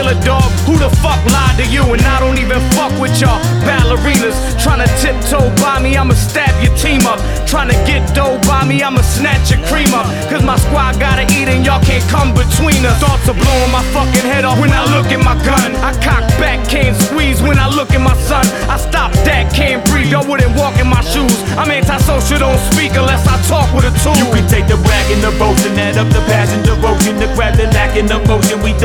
killer, dog. Who the fuck lied to you? And I don't even fuck with y'all ballerinas. Tryna tiptoe by me, I'ma stab your team up. Tryna get dough by me, I'ma snatch your cream up. Cause my squad gotta eat and y'all can't come between us. Thoughts are blowing my fucking head off when I look at my gun. I cock back, can't squeeze when I look at my son. I stop that, can't breathe, y'all wouldn't walk in my shoes. I'm antisocial, don't speak unless I talk with a tool. You can take the rag and the roach and add up the passion, the roach and the grab the lack and the motion.